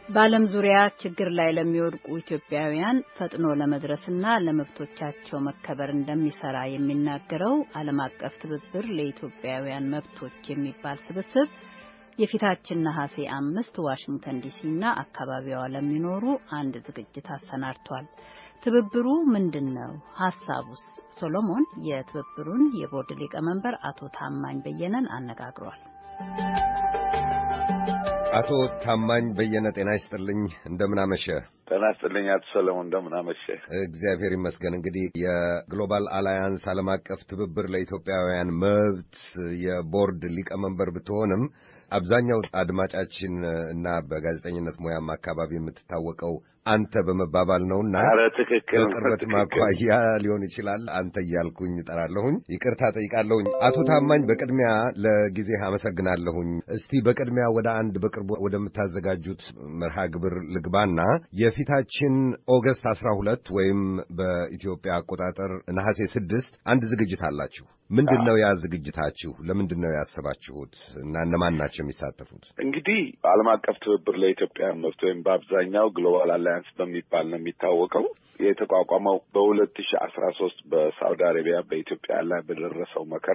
በዓለም ዙሪያ ችግር ላይ ለሚወድቁ ኢትዮጵያውያን ፈጥኖ ለመድረስና ለመብቶቻቸው መከበር እንደሚሰራ የሚናገረው ዓለም አቀፍ ትብብር ለኢትዮጵያውያን መብቶች የሚባል ስብስብ የፊታችን ነሐሴ 5 ዋሽንግተን ዲሲና አካባቢዋ ለሚኖሩ አንድ ዝግጅት አሰናድቷል። ትብብሩ ምንድነው? ሐሳቡስ? ሶሎሞን የትብብሩን የቦርድ ሊቀመንበር አቶ ታማኝ በየነን አነጋግሯል። አቶ ታማኝ በየነ ጤና ይስጥልኝ፣ እንደምን አመሸ? ጤና ይስጥልኝ አቶ ሰለሞን፣ እንደምን አመሸ? እግዚአብሔር ይመስገን። እንግዲህ የግሎባል አላያንስ ዓለም አቀፍ ትብብር ለኢትዮጵያውያን መብት የቦርድ ሊቀመንበር ብትሆንም አብዛኛው አድማጫችን እና በጋዜጠኝነት ሙያም አካባቢ የምትታወቀው አንተ በመባባል ነውና በቅርበት ማኳያ ሊሆን ይችላል አንተ እያልኩኝ እጠራለሁኝ። ይቅርታ ጠይቃለሁኝ። አቶ ታማኝ በቅድሚያ ለጊዜህ አመሰግናለሁኝ። እስቲ በቅድሚያ ወደ አንድ በቅርቡ ወደምታዘጋጁት መርሃ ግብር ልግባና የፊታችን ኦገስት 12 ወይም በኢትዮጵያ አቆጣጠር ነሐሴ 6 አንድ ዝግጅት አላችሁ። ምንድነው ያ ዝግጅታችሁ? ለምንድነው ያሰባችሁት እና እነማን ናቸው የሚሳተፉት? እንግዲህ ዓለም አቀፍ ትብብር ለኢትዮጵያውያን መብት ወይም በአብዛኛው ግሎባል አላያንስ በሚባል ነው የሚታወቀው። የተቋቋመው በ2013 በሳውዲ አረቢያ በኢትዮጵያ ላይ በደረሰው መከራ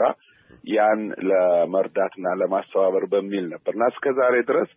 ያን ለመርዳትና ለማስተባበር በሚል ነበርና እስከዛሬ ድረስ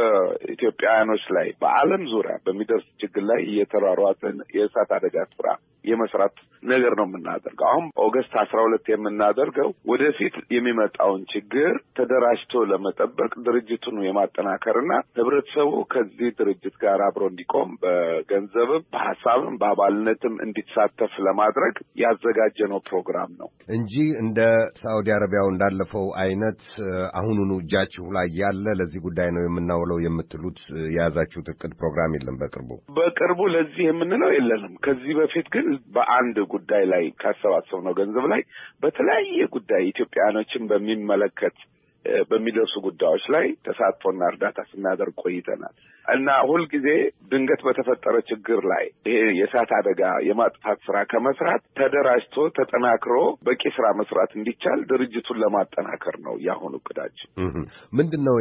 በኢትዮጵያውያኖች ላይ በዓለም ዙሪያ በሚደርስ ችግር ላይ እየተሯሯጥን የእሳት አደጋ ስራ የመስራት ነገር ነው የምናደርገው። አሁን ኦገስት 12 የምናደርገው ወደፊት የሚመጣውን ችግር ተደራጅቶ ለመጠበቅ ድርጅቱን የማጠናከርና ህብረተሰቡ ከዚህ ድርጅት ጋር አብሮ እንዲቆም በገንዘብም በሐሳብም በአባልነትም እንዲሳተፍ ለማድረግ ያዘጋጀነው ፕሮግራም ነው እንጂ እንደ ሳዑዲ አረቢያው እንዳለፈው አይነት አሁኑኑ እጃችሁ ላይ ያለ ለዚህ ጉዳይ ነው የምናውለው የምትሉት የያዛችሁት እቅድ ፕሮግራም የለም? በቅርቡ ለዚህ የምንለው የለንም። ከዚህ በፊት ግን በአንድ ጉዳይ ላይ ካሰባሰብነው ገንዘብ ላይ በተለያየ ጉዳይ ኢትዮጵያኖችን በሚመለከት በሚደርሱ ጉዳዮች ላይ ተሳትፎና እርዳታ ስናደርግ ቆይተናል እና ሁልጊዜ ድንገት በተፈጠረ ችግር ላይ ይሄ የእሳት አደጋ የማጥፋት ስራ ከመስራት ተደራጅቶ ተጠናክሮ በቂ ስራ መስራት እንዲቻል ድርጅቱን ለማጠናከር ነው ያሁኑ እቅዳችን። ምንድነው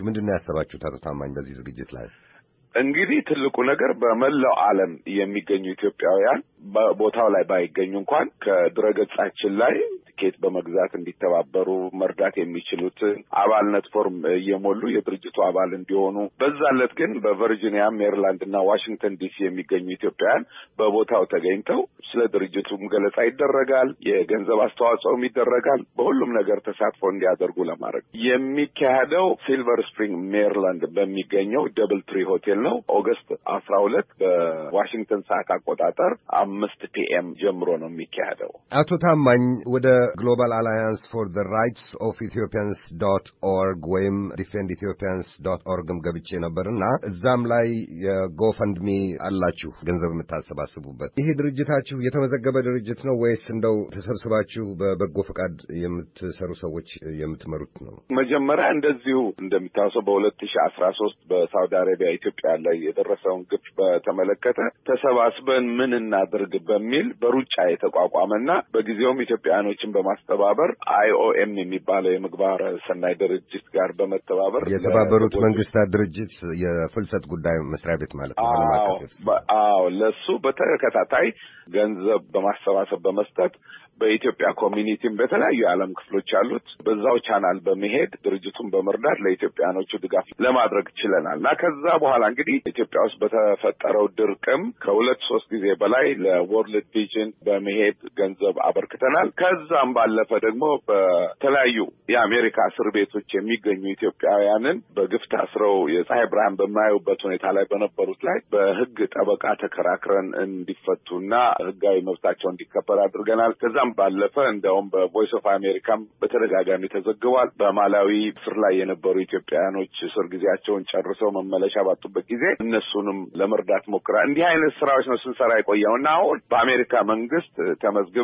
ያሰባችሁት አቶ ታማኝ በዚህ ዝግጅት ላይ? እንግዲህ ትልቁ ነገር በመላው ዓለም የሚገኙ ኢትዮጵያውያን በቦታው ላይ ባይገኙ እንኳን ከድረገጻችን ላይ ቲኬት በመግዛት እንዲተባበሩ መርዳት የሚችሉትን አባልነት ፎርም እየሞሉ የድርጅቱ አባል እንዲሆኑ፣ በዛለት ግን በቨርጂኒያ፣ ሜሪላንድ እና ዋሽንግተን ዲሲ የሚገኙ ኢትዮጵያውያን በቦታው ተገኝተው ስለ ድርጅቱም ገለጻ ይደረጋል፣ የገንዘብ አስተዋጽኦም ይደረጋል። በሁሉም ነገር ተሳትፎ እንዲያደርጉ ለማድረግ የሚካሄደው ሲልቨር ስፕሪንግ ሜሪላንድ በሚገኘው ደብል ትሪ ሆቴል ነው። ኦገስት 12 በዋሽንግተን ሰዓት አቆጣጠር 5 PM ጀምሮ ነው የሚካሄደው። አቶ ታማኝ ወደ ግሎባል አላያንስ ፎር ዘ ራይትስ ኦፍ ኢትዮጵያንስ.org ወይም defendethiopians.orgም ገብቼ ነበርና እዛም ላይ የጎፈንድሚ አላችሁ ገንዘብ የምታሰባስቡበት። ይሄ ድርጅታችሁ የተመዘገበ ድርጅት ነው ወይስ እንደው ተሰብስባችሁ በበጎ ፈቃድ የምትሰሩ ሰዎች የምትመሩት ነው? መጀመሪያ እንደዚሁ እንደሚታወሰው በ2013 በሳውዲ አረቢያ ኢትዮጵያ ላይ የደረሰውን ግፍ በተመለከተ ተሰባስበን ምን እናድርግ በሚል በሩጫ የተቋቋመና በጊዜውም ኢትዮጵያኖችን በማስተባበር IOM የሚባለው የምግባረ ሰናይ ድርጅት ጋር በመተባበር የተባበሩት መንግስታት ድርጅት የፍልሰት ጉዳይ መስሪያ ቤት ማለት ነው። ለሱ በተከታታይ ገንዘብ በማሰባሰብ በመስጠት በኢትዮጵያ ኮሚኒቲም በተለያዩ የዓለም ክፍሎች ያሉት በዛው ቻናል በመሄድ ድርጅቱን በመርዳት ለኢትዮጵያኖቹ ድጋፍ ለማድረግ ችለናል እና ከዛ በኋላ እንግዲህ ኢትዮጵያ ውስጥ በተፈጠረው ድርቅም ከ2-3 ጊዜ በላይ ለወርልድ ቪዥን በመሄድ ገንዘብ አበርክተናል። ከዛም ባለፈ ደግሞ በተለያዩ የአሜሪካ እስር ቤቶች የሚገኙ ኢትዮጵያውያንን በግፍ ታስረው የፀሐይ ብርሃን በማያዩበት ሁኔታ ላይ በነበሩት ላይ በሕግ ጠበቃ ተከራክረን እንዲፈቱና ሕጋዊ መብታቸው እንዲከበር አድርገናል። ከዛም ባለፈ እንደውም በቮይስ ኦፍ አሜሪካም በተደጋጋሚ ተዘግቧል። በማላዊ እስር ላይ የነበሩ ኢትዮጵያውያኖች እስር ጊዜያቸውን ጨርሰው መመለሻ ባጡበት ጊዜ እነሱንም ለመርዳት ሞክራ እንዲህ አይነት ስራዎች ነው ስንሰራ የቆየው እና አሁን በአሜሪካ መንግስት ተመዝግበን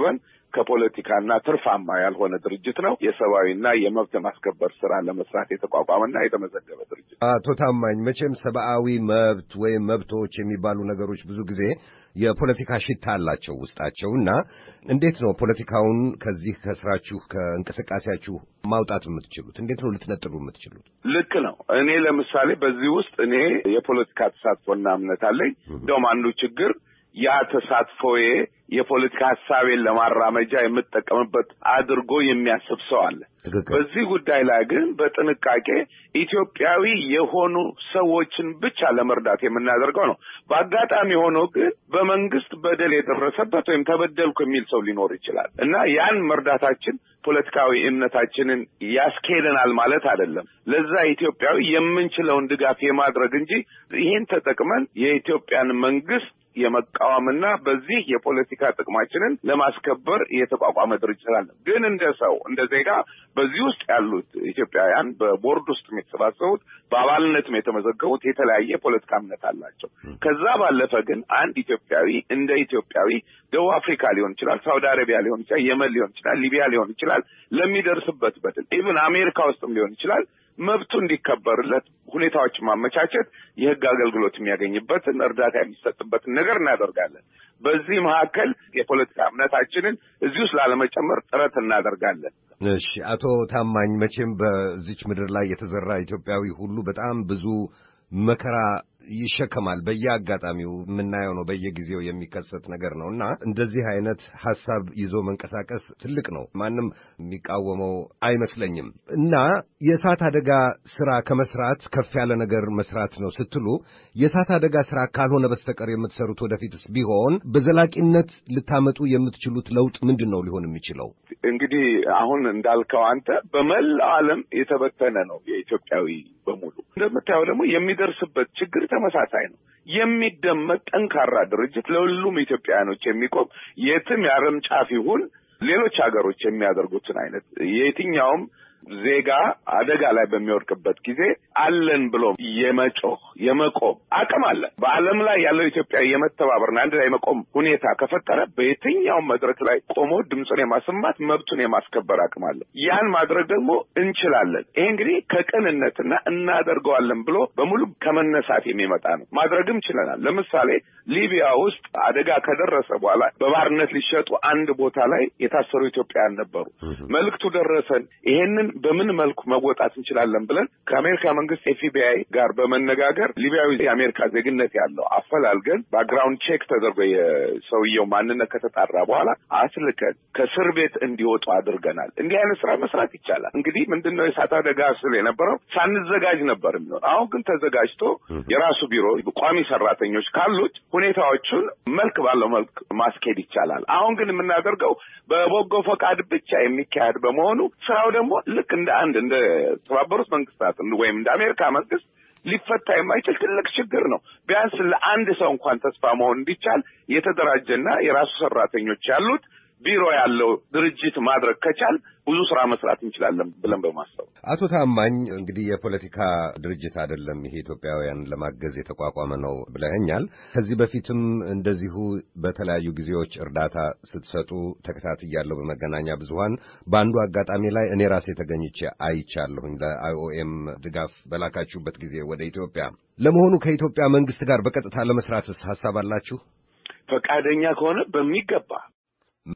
ከፖለቲካና ትርፋማ ያልሆነ ድርጅት ነው። የሰብአዊና የመብት ማስከበር ስራ ለመስራት የተቋቋመና የተመዘገበ ድርጅት። አቶ ታማኝ መቼም ሰብአዊ መብት ወይም መብቶች የሚባሉ ነገሮች ብዙ ጊዜ የፖለቲካ ሽታ አላቸው ውስጣቸው እና እንዴት ነው ፖለቲካውን ከዚህ ከስራችሁ ከእንቅስቃሴያችሁ ማውጣት የምትችሉት? እንዴት ነው ልትነጥሉ የምትችሉት? ልክ ነው። እኔ ለምሳሌ በዚህ ውስጥ እኔ የፖለቲካ ተሳትፎና እምነት አለኝ። እንደውም አንዱ ችግር ያ ተሳትፎዬ የፖለቲካ ሐሳቤን ለማራመጃ የምጠቀምበት አድርጎ የሚያስብ ሰው አለ። በዚህ ጉዳይ ላይ ግን በጥንቃቄ ኢትዮጵያዊ የሆኑ ሰዎችን ብቻ ለመርዳት የምናደርገው ነው። በአጋጣሚ ሆኖ ግን በመንግስት በደል የደረሰበት ወይም ተበደልኩ የሚል ሰው ሊኖር ይችላል እና ያን መርዳታችን ፖለቲካዊ እምነታችንን ያስኬደናል ማለት አይደለም። ለዛ ኢትዮጵያዊ የምንችለውን ድጋፍ የማድረግ እንጂ ይሄን ተጠቅመን የኢትዮጵያን መንግስት የመቃወምና በዚህ የፖለቲካ ጥቅማችንን ለማስከበር የተቋቋመ ድርጅት አለ። ግን እንደ ሰው እንደ ዜጋ በዚህ ውስጥ ያሉት ኢትዮጵያውያን በቦርድ ውስጥ የተሰባሰቡት በአባልነትም የተመዘገቡት የተለያየ ፖለቲካ እምነት አላቸው። ከዛ ባለፈ ግን አንድ ኢትዮጵያዊ እንደ ኢትዮጵያዊ ደቡብ አፍሪካ ሊሆን ይችላል፣ ሳውዲ አረቢያ ሊሆን ይችላል፣ የመን ሊሆን ይችላል፣ ሊቢያ ሊሆን ይችላል፣ ለሚደርስበት በደል ኢቭን አሜሪካ ውስጥም ሊሆን ይችላል መብቱ እንዲከበርለት ሁኔታዎችን ማመቻቸት፣ የህግ አገልግሎት የሚያገኝበትን እርዳታ የሚሰጥበትን ነገር እናደርጋለን። በዚህ መካከል የፖለቲካ እምነታችንን እዚህ ውስጥ ላለመጨመር ጥረት እናደርጋለን። እሺ፣ አቶ ታማኝ መቼም በዚች ምድር ላይ የተዘራ ኢትዮጵያዊ ሁሉ በጣም ብዙ መከራ ይሸከማል። በየአጋጣሚው የምናየው ነው፣ በየጊዜው የሚከሰት ነገር ነው እና እንደዚህ አይነት ሐሳብ ይዞ መንቀሳቀስ ትልቅ ነው። ማንም የሚቃወመው አይመስለኝም። እና የእሳት አደጋ ስራ ከመስራት ከፍ ያለ ነገር መስራት ነው ስትሉ የእሳት አደጋ ስራ ካልሆነ በስተቀር የምትሰሩት ወደፊትስ ቢሆን በዘላቂነት ልታመጡ የምትችሉት ለውጥ ምንድን ነው ሊሆን የሚችለው? እንግዲህ አሁን እንዳልከው አንተ በመላው ዓለም የተበተነ ነው የኢትዮጵያዊ በሙሉ። እንደምታየው ደግሞ የሚደርስበት ችግር ተመሳሳይ ነው። የሚደመጥ ጠንካራ ድርጅት ለሁሉም ኢትዮጵያውያኖች የሚቆም የትም የዓለም ጫፍ ይሁን ሌሎች ሀገሮች የሚያደርጉትን አይነት የትኛውም ዜጋ አደጋ ላይ በሚወድቅበት ጊዜ አለን ብሎ የመጮህ የመቆም አቅም አለ። በዓለም ላይ ያለው ኢትዮጵያዊ የመተባበርና አንድ ላይ የመቆም ሁኔታ ከፈጠረ በየትኛውም መድረክ ላይ ቆሞ ድምፁን የማሰማት መብቱን የማስከበር አቅም አለ። ያን ማድረግ ደግሞ እንችላለን። ይሄ እንግዲህ ከቅንነትና እናደርገዋለን ብሎ በሙሉ ከመነሳት የሚመጣ ነው። ማድረግም ችለናል። ለምሳሌ ሊቢያ ውስጥ አደጋ ከደረሰ በኋላ በባርነት ሊሸጡ አንድ ቦታ ላይ የታሰሩ ኢትዮጵያውያን ነበሩ። መልእክቱ ደረሰን። ይሄንን በምን መልኩ መወጣት እንችላለን ብለን ከአሜሪካ መንግስት ኤፍቢአይ ጋር በመነጋገር ሊቢያዊ የአሜሪካ ዜግነት ያለው አፈላልገን ባክግራውንድ ቼክ ተደርጎ የሰውየው ማንነት ከተጣራ በኋላ አስልከን ከእስር ቤት እንዲወጡ አድርገናል። እንዲህ አይነት ስራ መስራት ይቻላል። እንግዲህ ምንድነው የእሳት አደጋ ስል የነበረው ሳንዘጋጅ ነበር የሚሆን። አሁን ግን ተዘጋጅቶ የራሱ ቢሮ ቋሚ ሰራተኞች ካሉት ሁኔታዎቹን መልክ ባለው መልክ ማስኬድ ይቻላል። አሁን ግን የምናደርገው በበጎ ፈቃድ ብቻ የሚካሄድ በመሆኑ ስራው ደግሞ ልክ እንደ ተባበሩት መንግስታት ወይም እንደ አሜሪካ መንግስት ሊፈታ የማይችል ትልቅ ችግር ነው። ቢያንስ ለአንድ ሰው እንኳን ተስፋ መሆን እንዲቻል የተደራጀና የራሱ ሰራተኞች ያሉት ቢሮ ያለው ድርጅት ማድረግ ከቻል ብዙ ስራ መስራት እንችላለን ብለን በማሰብ። አቶ ታማኝ እንግዲህ የፖለቲካ ድርጅት አይደለም ይሄ ኢትዮጵያውያን ለማገዝ የተቋቋመ ነው ብለኸኛል። ከዚህ በፊትም እንደዚሁ በተለያዩ ጊዜዎች እርዳታ ስትሰጡ ተከታትያለሁ በመገናኛ ብዙሃን። በአንዱ አጋጣሚ ላይ እኔ ራሴ ተገኝቼ አይቻለሁኝ ለአይኦኤም ድጋፍ በላካችሁበት ጊዜ ወደ ኢትዮጵያ። ለመሆኑ ከኢትዮጵያ መንግስት ጋር በቀጥታ ለመስራትስ ሐሳብ አላችሁ? ፈቃደኛ ከሆነ በሚገባ